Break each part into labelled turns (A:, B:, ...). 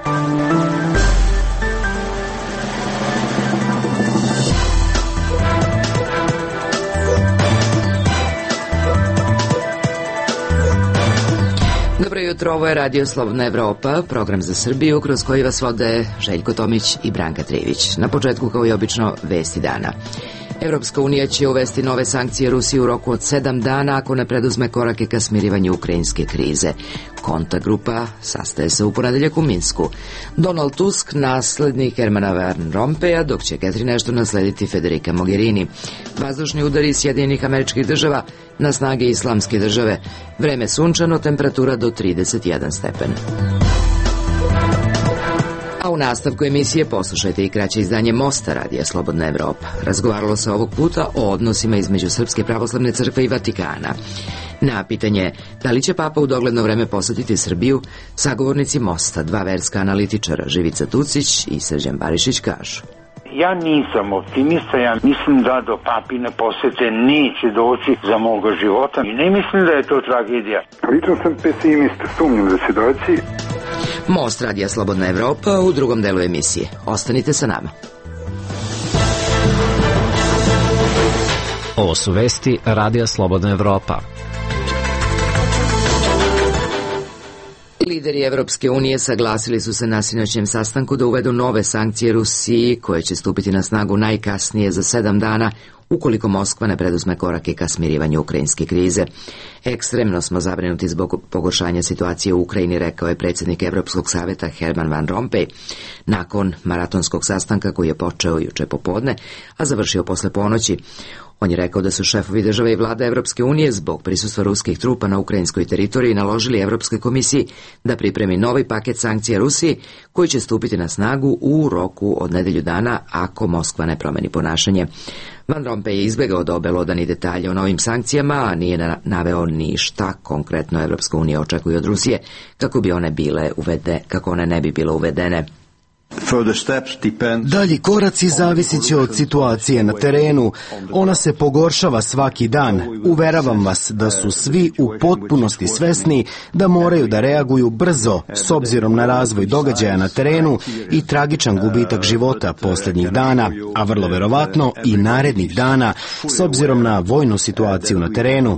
A: Dobro jutro, ovo je Radio Slobodna Evropa, program za Srbiju kroz koji vas vode Željko Tomić i Branka Trivić. Na početku, kao i obično, vesti dana. Evropska unija će uvesti nove sankcije Rusiji u roku od 7 dana ako ne preduzme korake ka smirivanju ukrajinske krize. Kontagrupa sastaje se u ponedeljak u Minsku. Donald Tusk naslednik Hermana Van Rompeja, dok će Catherine Ashton naslediti Federica Mogherini. Vazdušni udari Sjedinjenih Američkih Država na snage Islamske države. Vreme sunčano, temperatura do 31 stepen. A u nastavku emisije poslušajte i kraće izdanje Mosta Radija Slobodna Evropa. Razgovaralo se ovog puta o odnosima između Srpske pravoslavne crkve i Vatikana. Na pitanje da li će Papa u dogledno vreme posetiti Srbiju, sagovornici Mosta, dva verska analitičara, Živica Tucić i Srđan Barišić, kažu:
B: Ja nisam optimista, ja mislim da do papine posete neće doći za moga života i ne mislim da je to tragedija.
C: Lično sam pesimist, sumnjam za situaciji.
A: Most Radija Slobodna Evropa u drugom delu emisije. Ostanite sa nama.
D: Ovo su vesti Radija Slobodna Evropa.
A: Lideri Evropske unije saglasili su se na sinoćnjem sastanku da uvedu nove sankcije Rusiji, koje će stupiti na snagu najkasnije za 7 dana, ukoliko Moskva ne preduzme korake ka smirivanju ukrajinske krize. Ekstremno smo zabrinuti zbog pogoršanja situacije u Ukrajini, rekao je predsjednik Evropskog saveta Herman Van Rompuy nakon maratonskog sastanka koji je počeo juče popodne, a završio posle ponoći. On je rekao da su šefovi države i vlada Evropske unije zbog prisustva ruskih trupa na ukrajinskoj teritoriji naložili Evropskoj komisiji da pripremi novi paket sankcija Rusiji koji će stupiti na snagu u roku od nedelju dana ako Moskva ne promeni ponašanje. Van Rompuy je izbegao da obelodani detalje o novim sankcijama, a nije naveo ni šta konkretno Evropska unija očekuje od Rusije kako one ne bi bile uvedene.
E: Dalji koraci zavisit će od situacije na terenu. Ona se pogoršava svaki dan. Uveravam vas da su svi u potpunosti svesni da moraju da reaguju brzo s obzirom na razvoj događaja na terenu i tragičan gubitak života posljednjih dana, a vrlo verovatno i narednih dana s obzirom na vojnu situaciju na terenu.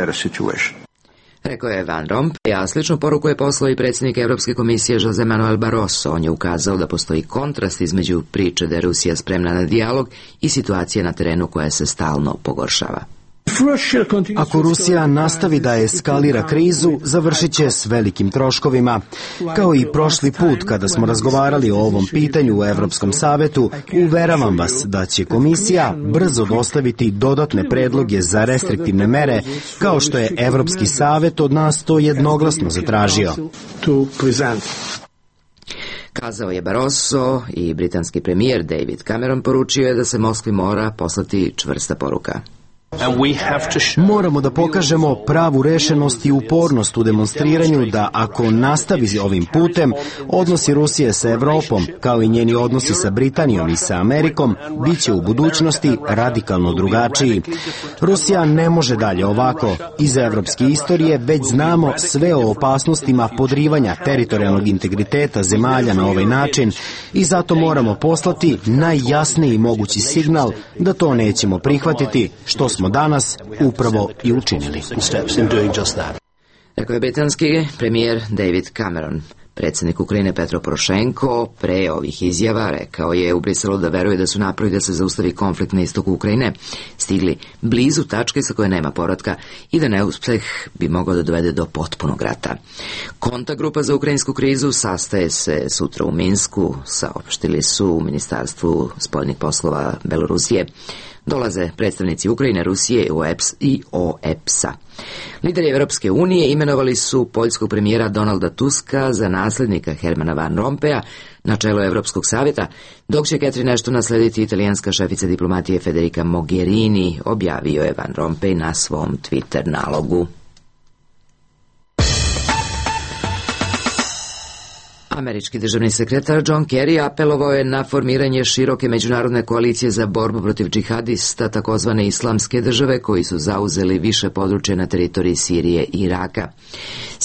A: Rekao je Van Rompuy, a sličnu poruku je poslao i predsjednik Evropske komisije José Manuel Barroso. On je ukazao da postoji kontrast između priče da je Rusija spremna na dijalog i situacije na terenu koja se stalno pogoršava.
E: Ako Rusija nastavi da eskalira krizu, završit će s velikim troškovima. Kao i prošli put kada smo razgovarali o ovom pitanju u Evropskom savetu, uveravam vas da će komisija brzo dostaviti dodatne predloge za restriktivne mere, kao što je Evropski savet od nas to jednoglasno zatražio.
A: Kazao je Barroso i britanski premijer David Cameron poručio je da se Moskvi mora poslati čvrsta poruka.
E: Moramo da pokažemo pravu rešenost i upornost u demonstriranju da ako nastavi ovim putem, odnosi Rusije sa Evropom, kao i njeni odnosi sa Britanijom i sa Amerikom, bit će u budućnosti radikalno drugačiji. Rusija ne može dalje ovako. Iz evropske istorije već znamo sve o opasnostima podrivanja teritorijalnog integriteta zemalja na ovaj način i zato moramo poslati najjasniji mogući signal da to nećemo prihvatiti, što smo danas upravo i učinili.
A: Rekao je britanski premijer David Cameron. Predsjednik Ukrajine Petro Porošenko pre ovih izjava rekao je u Briselu da veruje da su napori da se zaustavi konflikt na istoku Ukrajine stigli blizu tačke sa koje nema povratka i da neuspeh bi mogao da dovede do potpunog rata. Kontagrupa za ukrajinsku krizu sastaje se sutra u Minsku, saopštili su u Ministarstvu spoljnih poslova Belorusije. Dolaze predstavnici Ukrajine, Rusije i OEPS-a. Lideri Evropske unije imenovali su poljskog premijera Donalda Tuska za naslednika Hermana Van Rompuya na čelo Evropskog savjeta, dok će Catherine Ashton naslediti italijanska šefica diplomatije Federica Mogherini, objavio je Van Rompuy na svom Twitter nalogu. Američki državni sekretar John Kerry apelovao je na formiranje široke međunarodne koalicije za borbu protiv džihadista takozvane Islamske države koji su zauzeli više područja na teritoriji Sirije i Iraka.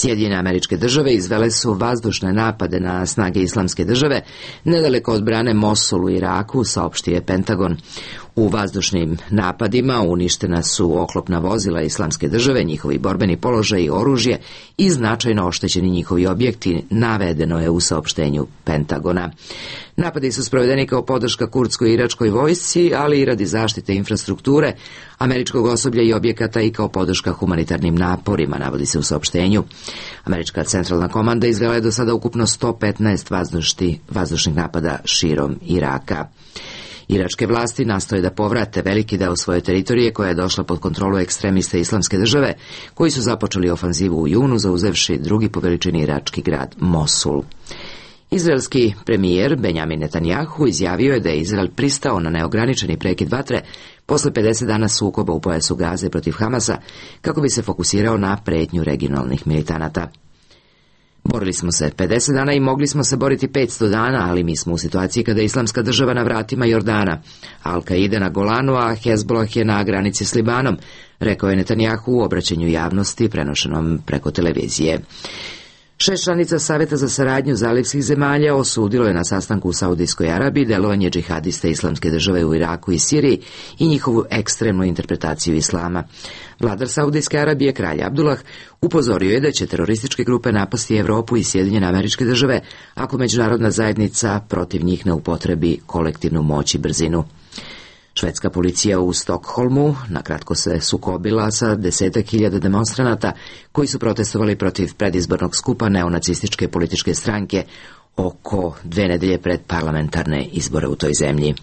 A: Sjedinjene Američke Države izvele su vazdušne napade na snage Islamske države nedaleko od brane Mosul u Iraku, saopštio je Pentagon. U vazdušnim napadima uništena su oklopna vozila Islamske države, njihovi borbeni položaj i oružje i značajno oštećeni njihovi objekti, navedeno je u saopštenju Pentagona. Napadi su sprovedeni kao podrška kurdskoj i iračkoj vojsci, ali i radi zaštite infrastrukture, američkog osoblja i objekata i kao podrška humanitarnim naporima, navodi se u saopštenju. Američka centralna komanda izvela je do sada ukupno 115 vazdušnih napada širom Iraka. Iračke vlasti nastoje da povrate veliki deo svoje teritorije koja je došla pod kontrolu ekstremista Islamske države, koji su započeli ofanzivu u junu, zauzevši drugi po veličini irački grad Mosul. Izraelski premijer Benjamin Netanjahu izjavio je da je Izrael pristao na neograničeni prekid vatre posle 50 dana sukoba u pojasu Gaze protiv Hamasa, kako bi se fokusirao na pretnju regionalnih militanata. Borili smo se 50 dana i mogli smo se boriti 500 dana, ali mi smo u situaciji kada je Islamska država na vratima Jordana, Al-Kaide na Golanu, a Hezbollah je na granici s Libanom, rekao je Netanjahu u obraćanju javnosti prenošenom preko televizije. 6 članica Saveta za saradnju zalivskih zemalja osudilo je na sastanku u Saudijskoj Arabiji delovanje džihadista Islamske države u Iraku i Siriji i njihovu ekstremnu interpretaciju islama. Vladar Saudijske Arabije, kralj Abdullah, upozorio je da će terorističke grupe napasti Evropu i Sjedinjene Američke države ako međunarodna zajednica protiv njih ne upotrebi kolektivnu moć i brzinu. Švedska policija u Stokholmu nakratko se sukobila sa 10.000 demonstranata koji su protestovali protiv predizbornog skupa neonacističke političke stranke oko 2 nedelje pred parlamentarne izbore u toj zemlji.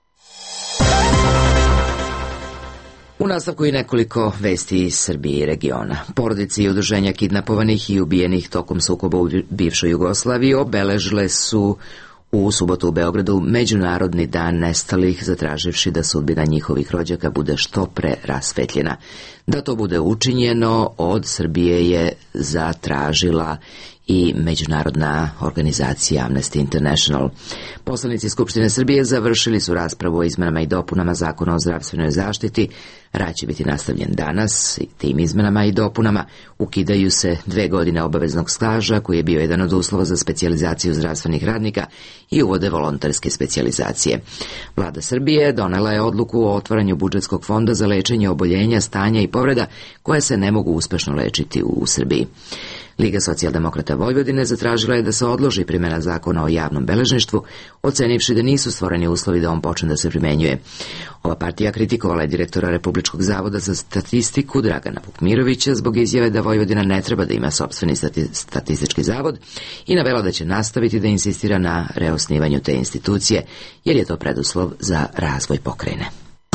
A: U nastavku i nekoliko vesti iz Srbije i regiona. Porodice i udruženja kidnapovanih i ubijenih tokom sukoba u bivšoj Jugoslaviji obeležile su u subotu u Beogradu Međunarodni dan nestalih, zatraživši da sudbina njihovih rođaka bude što pre rasvetljena. Da to bude učinjeno, od Srbije je zatražila i međunarodna organizacija Amnesty International. Poslanici Skupštine Srbije završili su raspravu o izmenama i dopunama Zakona o zdravstvenoj zaštiti. Rad će biti nastavljen danas i tim izmenama i dopunama ukidaju se 2 godine obaveznog staža, koji je bio jedan od uslova za specijalizaciju zdravstvenih radnika, i uvode volonterske specijalizacije. Vlada Srbije donela je odluku o otvaranju budžetskog fonda za lečenje oboljenja, stanja i povreda koje se ne mogu uspešno lečiti u Srbiji. Liga socijaldemokrata Vojvodine zatražila je da se odloži primjena zakona o javnom beležništvu, ocenivši da nisu stvoreni uslovi da on počne da se primenjuje. Ova partija kritikovala je direktora Republičkog zavoda za statistiku Dragana Vukmirovića zbog izjave da Vojvodina ne treba da ima sopstveni statistički zavod i navela da će nastaviti da insistira na reosnivanju te institucije, jer je to preduslov za razvoj pokrajine.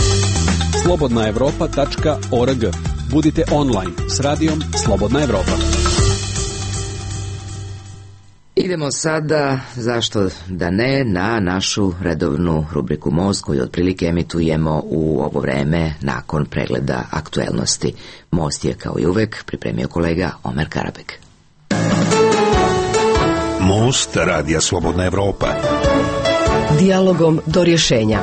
F: slobodnaevropa.org. Budite online s radijom Slobodna Evropa.
A: Idemo sada, zašto da ne, na našu redovnu rubriku Most, koju otprilike emitujemo u ovo vreme nakon pregleda aktuelnosti. Most je, kao i uvek, pripremio kolega Omer Karabek.
G: Most radija Slobodna Evropa.
H: Dijalogom do rješenja.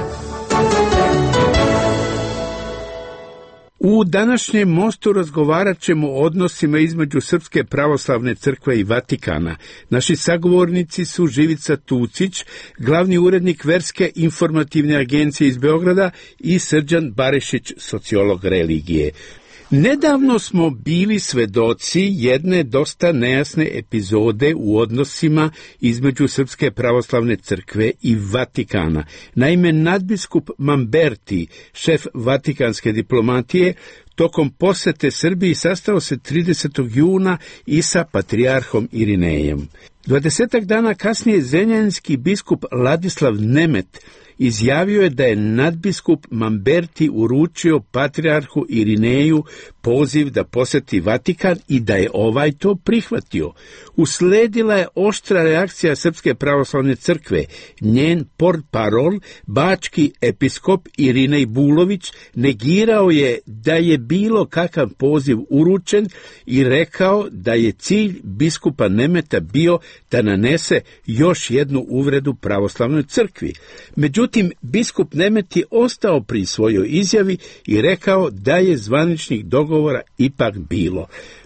I: U današnjem Mostu razgovarat ćemo o odnosima između Srpske pravoslavne crkve i Vatikana. Naši sagovornici su Živica Tucić, glavni urednik Verske informativne agencije iz Beograda, i Srđan Barišić, sociolog religije. Nedavno smo bili svedoci jedne dosta nejasne epizode u odnosima između Srpske pravoslavne crkve i Vatikana. Naime, nadbiskup Mamberti, šef vatikanske diplomatije, tokom posete Srbiji sastao se 30. juna i sa patrijarhom Irinejem. 20 dana kasnije zrenjaninski biskup Ladislav Nemet izjavio je da je nadbiskup Mamberti uručio patrijarhu Irineju poziv da poseti Vatikan i da je ovaj to prihvatio. Usledila je oštra reakcija Srpske pravoslavne crkve. Njen portparol, bački episkop Irinej Bulović, negirao je da je bilo kakav poziv uručen i rekao da je cilj biskupa Nemeta bio da nanese još jednu uvredu pravoslavnoj crkvi. Međutim, biskup Nemet je ostao pri svojoj izjavi i rekao da je zvaničnih dogovora ipak bilo.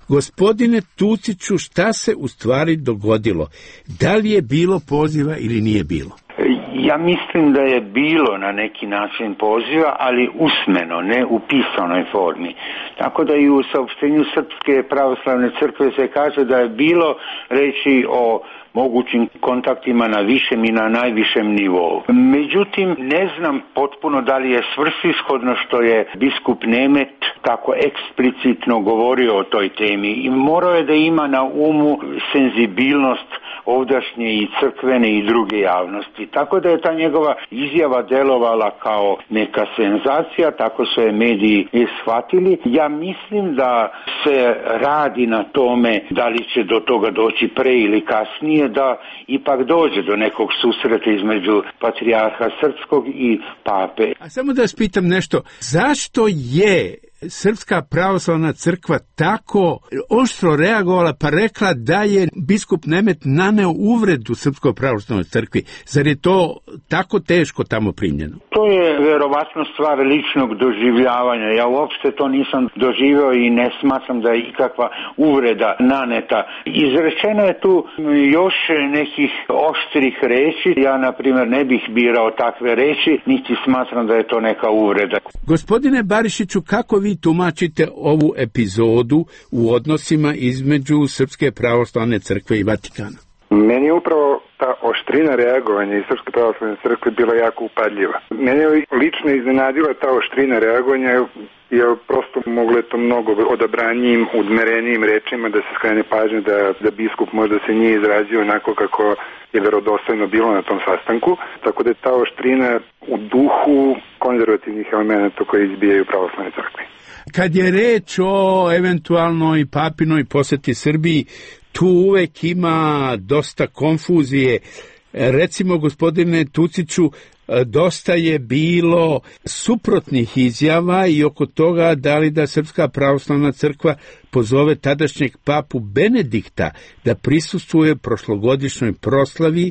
I: Gospodine Tuciću, šta se u stvari dogodilo? Da li je bilo poziva ili nije bilo?
B: Ja mislim da je bilo na neki način poziva, ali usmeno, ne u pisanoj formi. Tako da i u saopštenju Srpske pravoslavne crkve se kaže da je bilo reći o mogućim kontaktima na višem i na najvišem nivou. Međutim, ne znam potpuno da li je svrsishodno što je biskup Nemet tako eksplicitno govorio o toj temi i morao je da ima na umu senzibilnost ovdašnje i crkvene i druge javnosti. Tako da je ta njegova izjava delovala kao neka senzacija, tako su je mediji shvatili. Ja mislim da se radi na tome da li će do toga doći pre ili kasnije, da ipak dođe do nekog susreta između patrijarha srpskog i pape.
I: A samo da vas pitam nešto, zašto je Srpska pravoslavna crkva tako oštro reagovala pa rekla da je biskup Nemet naneo uvredu Srpskoj pravoslavnoj crkvi? Zar je to tako teško tamo primljeno?
B: To je verovatno stvar ličnog doživljavanja. Ja uopšte to nisam doživio i ne smatram da je ikakva uvreda naneta. Izrečeno je tu još nekih oštrih reči. Ja, na primjer, ne bih birao takve reči, niti smatram da je to neka uvreda.
I: Gospodine Barišiću, kako vi tumačite ovu epizodu u odnosima između Srpske pravoslavne crkve i Vatikana?
C: Meni je upravo ta oštrina reagovanja iz Srpske pravoslavne crkve bila jako upadljiva. Mene je lično iznenadila ta oštrina reagovanja, jer prosto moglo je to mnogo odabranijim, udmerenijim rečima da se skrene pažnje da biskup možda se nije izrazio onako kako je verodostojno bilo na tom sastanku. Tako da je ta oštrina u duhu konzervativnih elemenata koji izbijaju pravoslavne crkve.
I: Kad je reč o eventualnoj papinoj poseti Srbiji, tu uvek ima dosta konfuzije. Recimo, gospodine Tuciću, dosta je bilo suprotnih izjava i oko toga da li da Srpska pravoslavna crkva pozove tadašnjeg papu Benedikta da prisustvuje prošlogodišnjoj proslavi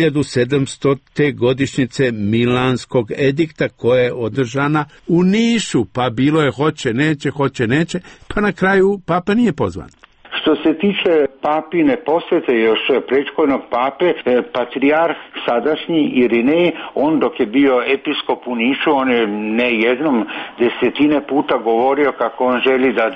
I: 1700. godišnjice Milanskog edikta koja je održana u Nišu, pa bilo je hoće, neće, pa na kraju papa nije pozvan.
B: Što se tiče papine posete još prethodnog pape, patrijarh sadašnji Irinej, on dok je bio episkop u Nišu, on je ne jednom desetine puta govorio kako on želi da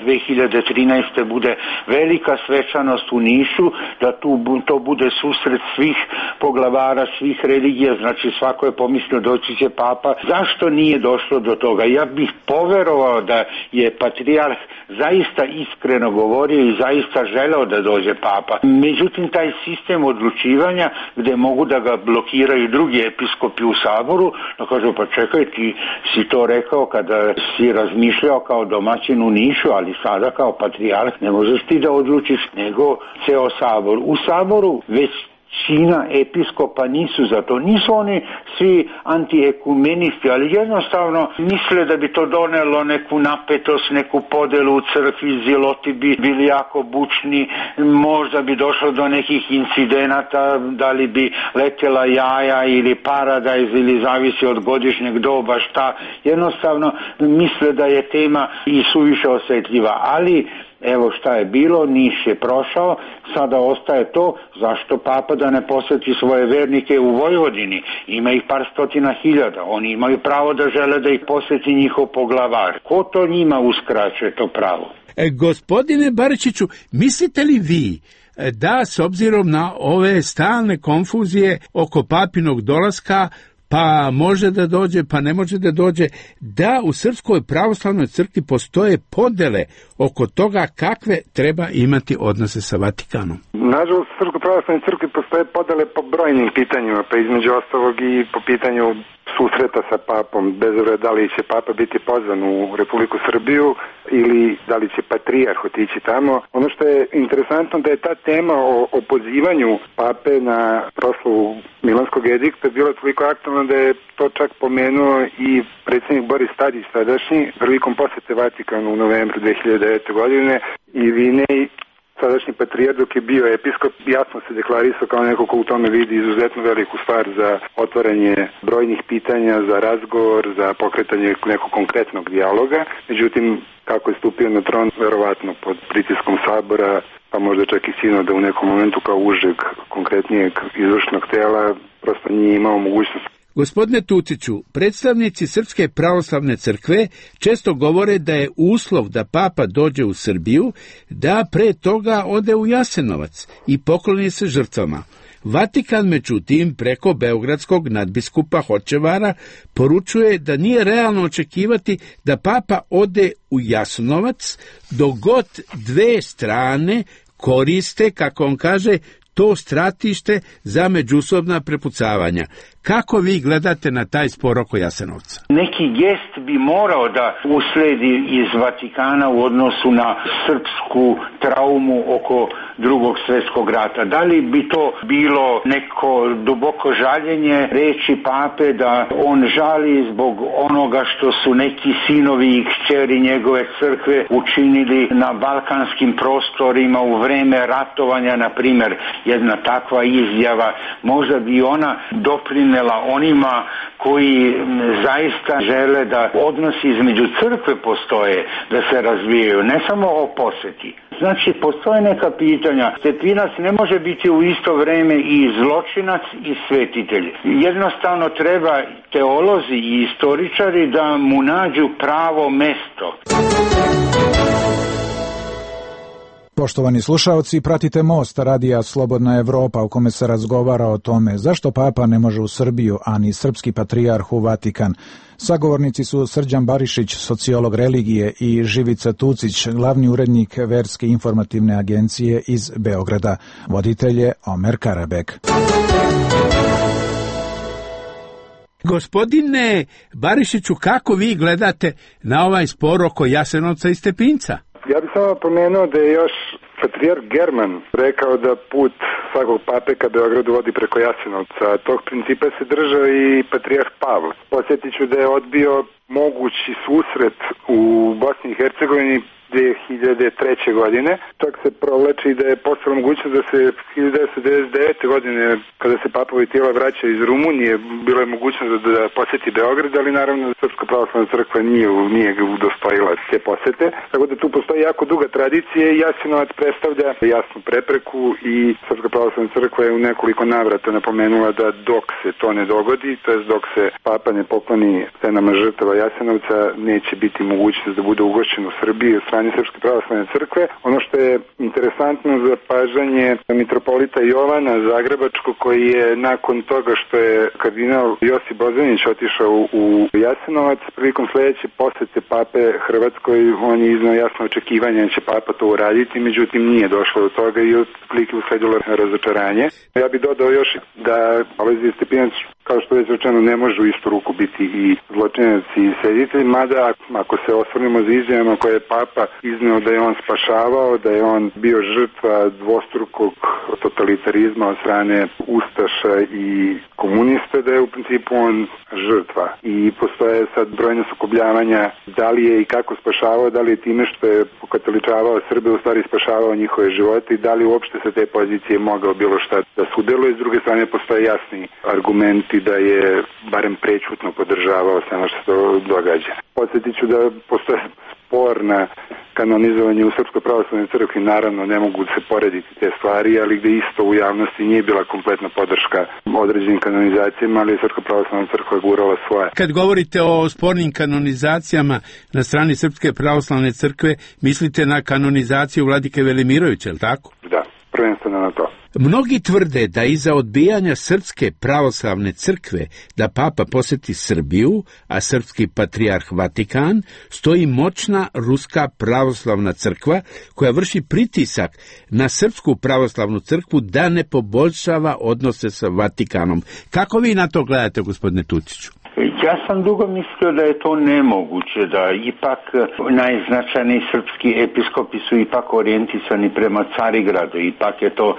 B: 2013. bude velika svečanost u Nišu, da to bude susret svih poglavara, svih religija, znači svako je pomislio doći će papa. Zašto nije došlo do toga? Ja bih poverovao da je patrijarh zaista iskreno govorio i zaista želeo da dođe papa. Međutim, taj sistem odlučivanja gde mogu da ga blokiraju drugi episkopi u saboru, da kažu pa čekaj, ti si to rekao kada si razmišljao kao domaćin u Nišu, ali sada kao patrijarh ne možeš ti da odlučiš, nego ceo sabor. U saboru već većina episkopa nisu za to. Nisu oni svi antiekumenisti, ali jednostavno misle da bi to donelo neku napetost, neku podelu u crkvi, ziloti bi bili jako bučni, možda bi došlo do nekih incidenata, da li bi letjela jaja ili paradajz ili zavisi od godišnjeg doba šta. Jednostavno misle da je tema i suviše osjetljiva, ali evo šta je bilo, Niš je prošao, sada ostaje to, zašto papa da ne posjeti svoje vernike u Vojvodini, ima ih par stotina hiljada, oni imaju pravo da žele da ih posjeti njihov poglavar. Ko to njima uskraćuje to pravo?
I: Gospodine Barišiću, mislite li vi da s obzirom na ove stalne konfuzije oko papinog dolaska, pa može da dođe, pa ne može da dođe, da u Srpskoj pravoslavnoj crkvi postoje podele oko toga kakve treba imati odnose sa Vatikanom?
C: Nažalost, u Srpskoj pravoslavnoj crkvi postoje podele po brojnim pitanjima, pa između ostalog i po pitanju susreta sa papom, bez obzira da li će papa biti pozvan u Republiku Srbiju ili da li će patrijarh otići tamo. Ono što je interesantno da je ta tema o pozivanju pape na proslavu Milanskog edikta bila toliko aktualna da je to čak pomenuo i predsjednik Boris Tadić tadašnji prilikom posete Vatikanu u novembru 2009. godine. Irinej sadašnji patrijarh dok je bio episkop jasno se deklarisao kao neko ko u tome vidi izuzetno veliku stvar za otvaranje brojnih pitanja, za razgovor, za pokretanje nekog konkretnog dijaloga. Međutim, kako je stupio na tron, verovatno pod pritiskom sabora, pa možda čak i sinoda u nekom momentu kao užeg konkretnijeg izvršnog tela, prosto nije imao mogućnost.
I: Gospodine Tuciću, predstavnici Srpske pravoslavne crkve često govore da je uslov da papa dođe u Srbiju da pre toga ode u Jasenovac i pokloni se žrtvama. Vatikan, međutim, preko beogradskog nadbiskupa Hočevara poručuje da nije realno očekivati da papa ode u Jasenovac dok god dve strane koriste, kako on kaže, to stratište za međusobna prepucavanja. Kako vi gledate na taj spor oko Jasenovca?
B: Neki gest bi morao da usledi iz Vatikana u odnosu na srpsku traumu oko Drugog svjetskog rata. Da li bi to bilo neko duboko žaljenje reči pape da on žali zbog onoga što su neki sinovi i kćeri njegove crkve učinili na balkanskim prostorima u vreme ratovanja, na primjer, jedna takva izjava, možda bi ona doprinela onima koji zaista žele da odnosi između crkve postoje, da se razvijaju, ne samo o posjeti. Znači, postoje neka pitanja. Stepinac ne može biti u isto vrijeme i zločinac i svetitelj. Jednostavno treba teolozi i istoričari da mu nađu pravo mesto.
J: Poštovani slušaoci, pratite Most radija Slobodna Evropa u kome se razgovara o tome zašto papa ne može u Srbiju, a ni srpski patrijarh u Vatikan. Sagovornici su Srđan Barišić, sociolog religije, i Živica Tucić, glavni urednik Verske informativne agencije iz Beograda. Voditelj je Omer Karabek.
I: Gospodine Barišiću, kako vi gledate na ovaj spor oko Jasenovca i Stepinca?
C: Ja bih samo pomenuo da je još patrijarh German rekao da put svakog pape ka Beogradu vodi preko Jasenovca. Tog principa se držao i patrijarh Pavle. Podsjetit ću da je odbio mogući susret u Bosni i Hercegovini 2003. godine. Čak se provleči da je postala mogućnost da se 1999. godine, kada se papovi tijela vraća iz Rumunije, bilo je mogućnost da posjeti Beograd, ali naravno Srpska pravoslavna crkva nije ga udostojila te posjete. Tako da tu postoji jako duga tradicija i Jasenovac predstavlja jasnu prepreku i Srpska pravoslavna crkva je u nekoliko navrata napomenula da dok se to ne dogodi, to jest dok se papa ne pokloni scenama žrtava Jasenovca, neće biti mogućnost da bude ugošćen u Srbiji od strane Srpske pravoslavne crkve. Ono što je interesantno za pažanje mitropolita Jovana Zagrebačkog, koji je nakon toga što je kardinal Josip Bozanić otišao u Jasenovac, prilikom sljedeće posete pape Hrvatskoj, on je iznao jasno očekivanje da će papa to uraditi, međutim nije došlo do toga i otprilike usledilo razočaranje. Ja bih dodao još da Alojzije Stepinac, kao što je rečeno, ne može u istu ruku biti i zločinac i sveditelj, mada ako se osvrnemo za izjavama koje je papa izneo da je on spašavao, da je on bio žrtva dvostrukog totalitarizma od strane ustaša i komunista, da je u principu on žrtva. I postoje sad brojne sukobljavanja da li je i kako spašavao, da li je time što je pokatoličavao Srbe u stvari spašavao njihove živote i da li uopšte sa te pozicije mogao bilo šta da sudeluje. S druge strane postoje jasni argumenti da je barem prećutno podržavao sve ono što se događa. Podsjetit ću da postoje spor na kanonizovanje u Srpskoj pravoslavnoj crkvi, naravno ne mogu se porediti te stvari, ali gde isto u javnosti nije bila kompletna podrška određenim kanonizacijama, ali je Srpska pravoslavna crkva gurala svoje.
I: Kad govorite o spornim kanonizacijama na strani Srpske pravoslavne crkve, mislite na kanonizaciju vladike Velimirovića, je li tako?
C: Da, prvenstveno na to.
I: Mnogi tvrde da iza odbijanja Srpske pravoslavne crkve da papa posjeti Srbiju, a srpski patrijarh Vatikan, stoji moćna ruska pravoslavna crkva koja vrši pritisak na Srpsku pravoslavnu crkvu da ne poboljšava odnose sa Vatikanom. Kako vi na to gledate, gospodine Tuciću?
B: Ja sam dugo mislio da je to nemoguće, da ipak najznačajniji srpski episkopi su ipak orijentisani prema Carigradu, ipak je to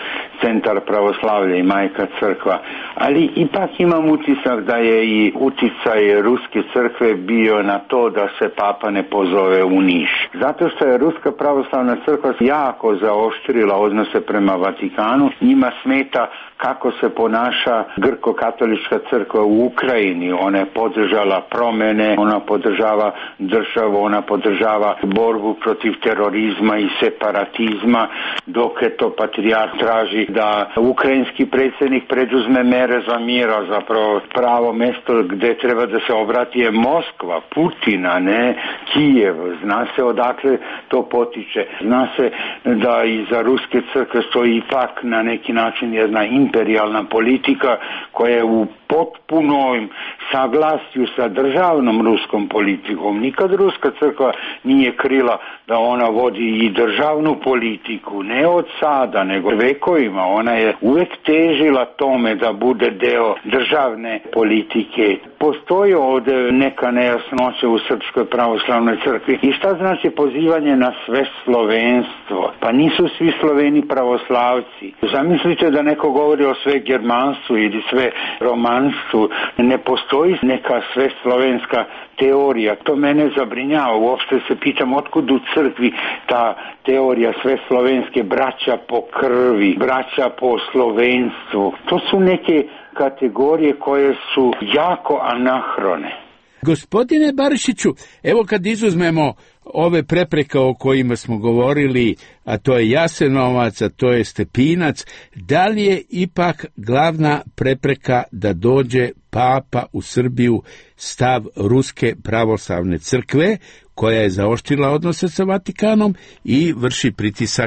B: centar pravoslavlja i majka crkva, ali ipak imam utisak da je i uticaj ruske crkve bio na to da se papa ne pozove u Niš. Zato što je Ruska pravoslavna crkva jako zaoštrila odnose prema Vatikanu, njima smeta kako se ponaša grko-katolička crkva u Ukrajini. Ona je podržala promjene, ona podržava državu, ona podržava borbu protiv terorizma i separatizma, dok je to patrijarh traži da ukrajinski predsjednik preduzme mere za mir, a zapravo pravo mjesto gdje treba da se obrati je Moskva, Putina, ne Kijev. Zna se odakle to potiče. Zna se da iza ruske crkve stoji ipak na neki način jedna imperijalna politika koja je u potpunom saglasju sa državnom ruskom politikom. Nikad ruska crkva nije krila da ona vodi i državnu politiku, ne od sada, nego vekovima. Ona je uvijek težila tome da bude deo državne politike. Postoji ovdje neka nejasnoća u Srpskoj pravoslavnoj crkvi. I šta znači pozivanje na sve slovenstvo? Pa nisu svi Sloveni pravoslavci. Zamislite da neko govori o sve germanstvu ili sve romanstvu. Ne postoji neka sve slovenska teorija. To mene zabrinjava. Uopšte se pitam otkud u crkvi ta teorija sve slovenske, braća po krvi, braća po slovenstvu. To su neke kategorije koje su jako anahrone.
I: Gospodine Barišiću, evo kad izuzmemo ove prepreke o kojima smo govorili, a to je Jasenovac, a to je Stepinac, da li je ipak glavna prepreka da dođe papa u Srbiju stav Ruske pravoslavne crkve, koja je zaoštrila odnose sa Vatikanom i vrši pritisak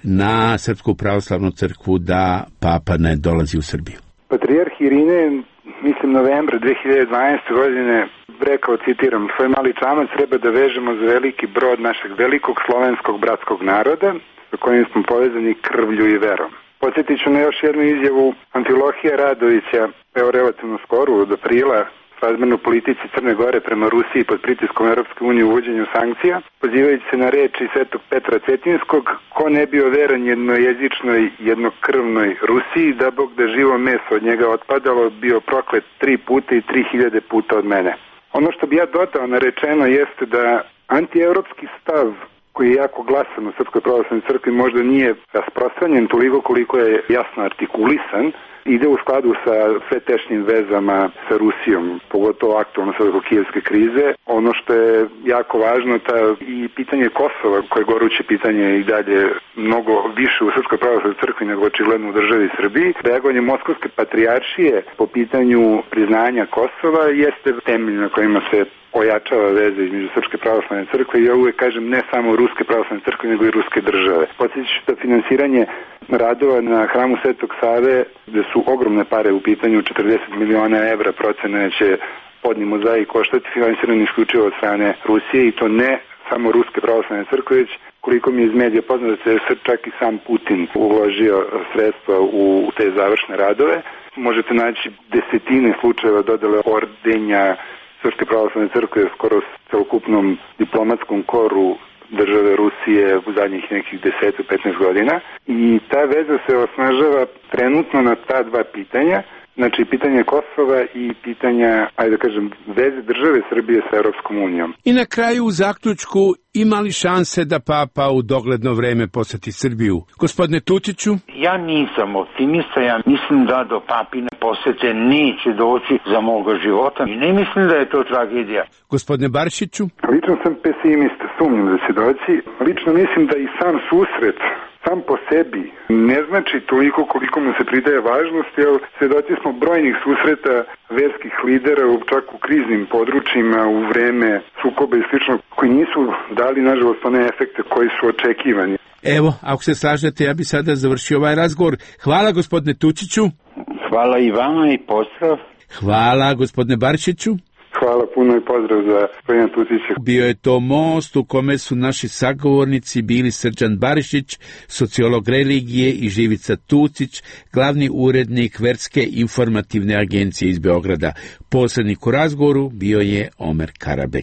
I: na Srpsku pravoslavnu crkvu da papa ne dolazi u Srbiju?
C: Patrijarh Irinej, mislim novembra 2012. godine, rekao, citiram, svoj mali čamac treba da vežemo za veliki brod našeg velikog slovenskog bratskog naroda, sa kojim smo povezani krvlju i verom. Podsjetit ću na još jednu izjavu Amfilohija Radovića, evo relativno skoro, od aprila, razmerno politici Crne Gore prema Rusiji pod pritiskom Europske unije u uvođenju sankcija, pozivajući se na reči Svetog Petra Cetinskog, ko ne bio veran jednojezičnoj, jednokrvnoj Rusiji, da Bog da živo meso od njega otpadalo, bio proklet 3 puta i 3000 puta od mene. Ono što bi ja dodao narečeno jeste da antievropski stav koji je jako glasan u Srpskoj pravoslavnoj crkvi možda nije rasprostranjen toliko koliko je jasno artikulisan, ide u skladu sa sve tešnjim vezama sa Rusijom, pogotovo aktualno sad oko kijevske krize. Ono što je jako važno, i pitanje Kosova, koje je goruće pitanje i dalje mnogo više u Srpskoj pravoslavnoj crkvi nego očigledno u državi Srbiji. Reagovanje Moskovske patrijaršije po pitanju priznanja Kosova jeste temelj na kojima se ojačava veze između Srpske pravoslavne crkve i ja uvijek kažem ne samo Ruske pravoslavne crkve nego i Ruske države. Podsjetit ću da finansiranje radova na hramu Svetog Save, gde su ogromne pare u pitanju, 40 miliona evra procene će podni mozaik koštati, finansirani isključivo od strane Rusije i to ne samo Ruske pravoslavne crkve, već koliko mi je iz medija poznato da se čak i sam Putin uložio sredstva u te završne radove. Možete naći desetine slučajeva dodele ordenja Srpske pravoslavne crkve skoro s celokupnom diplomatskom koru države Rusije u zadnjih nekih 10-15 godina i ta veza se osnažava trenutno na ta dva pitanja, znači pitanje Kosova i pitanja, ajde da kažem, veze države Srbije sa Europskom unijom.
I: I na kraju u zaključku, ima li šanse da papa u dogledno vreme poseti Srbiju? Gospodine Tučiću?
B: Ja nisam optimista, ja mislim da do papine posete neće doći za moga života i ne mislim da je to tragedija.
I: Gospodine Barišiću?
C: Lično sam pesimista, sumnjam da će doći. Lično mislim da i sam susret sam po sebi ne znači toliko koliko mu se pridaje važnost, jer svedoci smo brojnih susreta verskih lidera čak u kriznim područjima u vreme sukoba i slično, koji nisu dali nažalost one efekte koji su očekivani.
I: Evo, ako se slažete, ja bi sada završio ovaj razgovor. Hvala gospodine Tučiću.
B: Hvala i vama i pozdrav.
I: Hvala gospodine Barišiću.
C: Hvala puno i pozdrav za gospodina Tučića.
I: Bio je to most u kome su naši sagovornici bili Srđan Barišić, sociolog religije, i Živica Tucić, glavni urednik Verske informativne agencije iz Beograda. Posrednik u razgovoru bio je Omer Karabek.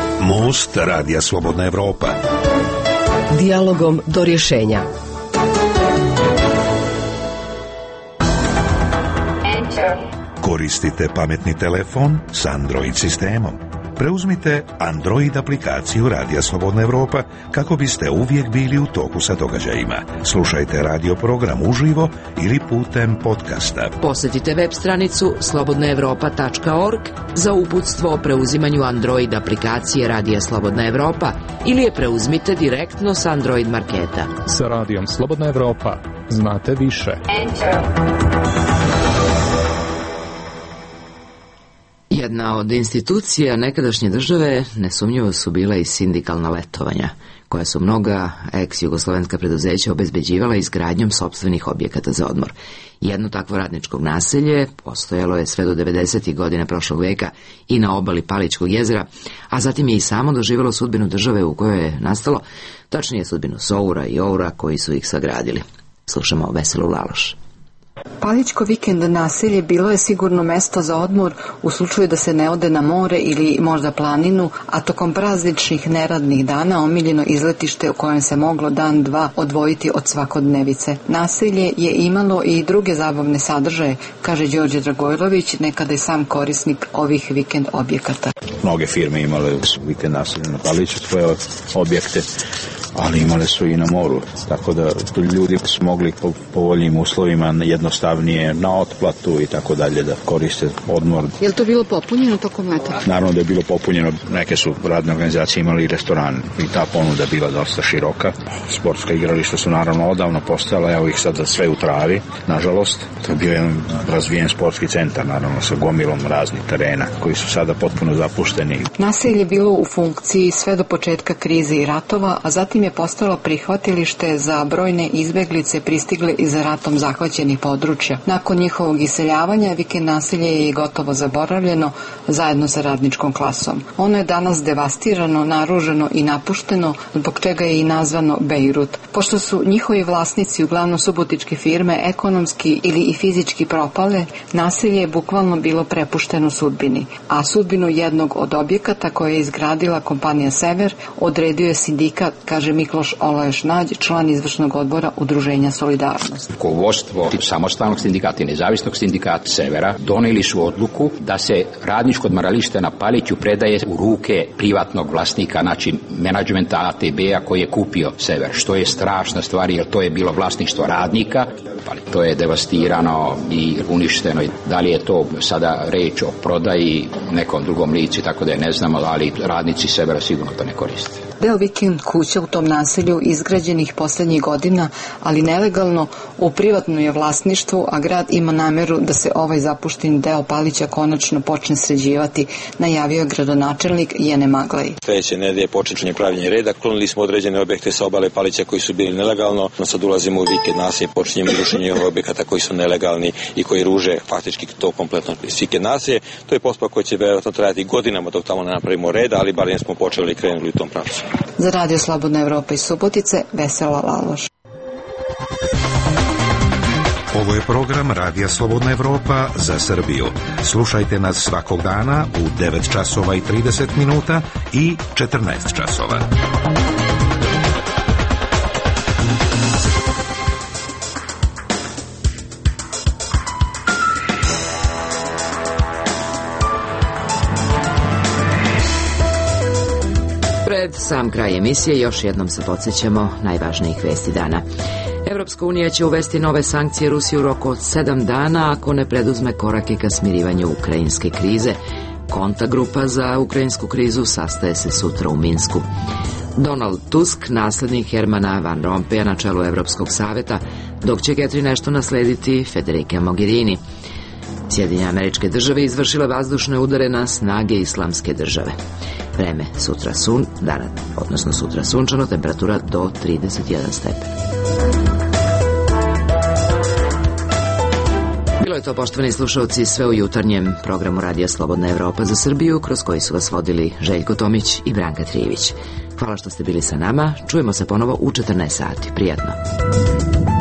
G: Most Radija Slobodna Evropa.
H: Dijalogom do rješenja.
G: Koristite pametni telefon s Android sistemom? Preuzmite Android aplikaciju Radija Slobodna Evropa kako biste uvijek bili u toku sa događajima. Slušajte radio program uživo ili putem podcasta.
A: Posjetite web stranicu slobodnaevropa.org za uputstvo o preuzimanju Android aplikacije Radija Slobodna Evropa ili je preuzmite direktno s Android marketa.
K: Sa Radijom Slobodna Evropa znate više.
A: Jedna od institucija nekadašnje države nesumnjivo su bila i sindikalna letovanja, koja su mnoga ex-jugoslovenska preduzeća obezbeđivala izgradnjom sopstvenih objekata za odmor. Jedno takvo radničko naselje postojalo je sve do 90. godina prošlog veka i na obali Palićkog jezera, a zatim je i samo doživjelo sudbinu države u kojoj je nastalo, tačnije sudbinu Soura i Oura koji su ih sagradili. Slušamo Veselu Laloš.
L: Palićko vikend naselje bilo je sigurno mesto za odmor u slučaju da se ne ode na more ili možda planinu, a tokom prazničnih neradnih dana omiljeno izletište u kojem se moglo dan, dva odvojiti od svakodnevice. Naselje je imalo i druge zabavne sadržaje, kaže Đorđe Dragojlović, nekada je sam korisnik ovih vikend objekata.
M: Mnoge firme imale vikend naselje na Paliću svoje objekte, ali imale su i na moru, tako da ljudi su mogli po povoljnim uslovima jednostavnije na otplatu i tako dalje da koriste odmor.
L: Je li to bilo popunjeno tokom leta?
M: Naravno da je bilo popunjeno, neke su radne organizacije imali i restoran i ta ponuda bila dosta široka. Sportska igrališta su naravno odavno postojala, evo ih sad sve u travi, nažalost. To je bio jedan razvijen sportski centar, naravno sa gomilom raznih terena koji su sada potpuno zapušteni.
L: Naselje je bilo u funkciji sve do početka krize i ratova, a zatim je postalo prihvatilište za brojne izbeglice pristigle iz ratom zahvaćenih područja. Nakon njihovog iseljavanja vikend naselje je gotovo zaboravljeno zajedno sa radničkom klasom. Ono je danas devastirano, naruženo i napušteno, zbog čega je i nazvano Bejrut. Pošto su njihovi vlasnici uglavnom subotičke firme ekonomski ili i fizički propale, naselje je bukvalno bilo prepušteno sudbini, a sudbinu jednog od objekata koje je izgradila kompanija Sever odredio je sindikat, kaže Mikloš Olaješ Nađ, član izvršnog odbora Udruženja Solidarnost.
N: Rukovodstvo samostalnog sindikata i nezavisnog sindikata Severa doneli su odluku da se radničko odmaralište na Paliću predaje u ruke privatnog vlasnika, znači menadžmenta ATB-a koji je kupio Sever, što je strašna stvar jer to je bilo vlasništvo radnika, ali to je devastirano i uništeno. Da li je to sada reč o prodaji nekom drugom licu, tako da je ne znamo, ali radnici Severa sigurno to ne koriste.
L: Deo vikend kuća u tom naselju izgrađenih poslednjih godina, ali nelegalno, u privatnom je vlasništvu, a grad ima nameru da se ovaj zapušteni deo Palića konačno počne sređivati, najavio je gradonačelnik Jene Maglaj.
O: Sledeće nedelje počinje pravljenje reda, klonili smo određene objekte sa obale Palića koji su bili nelegalno, sad ulazimo u vikend naselje, počinjemo rušenje objekata koji su nelegalni i koji ruže faktički to kompletno vikend naselje. To je postupak koji će vjerojatno trajati godinama dok tamo ne napravimo reda, ali barem smo počeli i krenuli u tom pravcu.
L: Za Radio Slobodna Evropa iz Subotice, Vesela Laloš.
G: Ovo je program Radija Slobodna Evropa za Srbiju. Slušajte nas svakog dana u 9 časova i 30 minuta i 14 časova.
A: Pred sam kraj emisije još jednom se podsjećamo najvažnijih vesti dana. Evropska unija će uvesti nove sankcije Rusiji u roku od 7 dana ako ne preduzme korake ka smirivanju ukrajinske krize. Kontagrupa za ukrajinsku krizu sastaje se sutra u Minsku. Donald Tusk, naslednik Hermana Van Rompuya na čelu Evropskog saveta, dok će Catherine Ashton naslediti Federica Mogherini. Sjedinjene Američke Države izvršile vazdušne udare na snage Islamske države. Vreme sutra sutra sunčano, temperatura do 31 stepen. Bilo je to, poštovani slušalci, sve u jutarnjem programu Radija Slobodna Evropa za Srbiju, kroz koji su vas vodili Željko Tomić i Branka Trijević. Hvala što ste bili sa nama, čujemo se ponovo u 14 sati. Prijatno.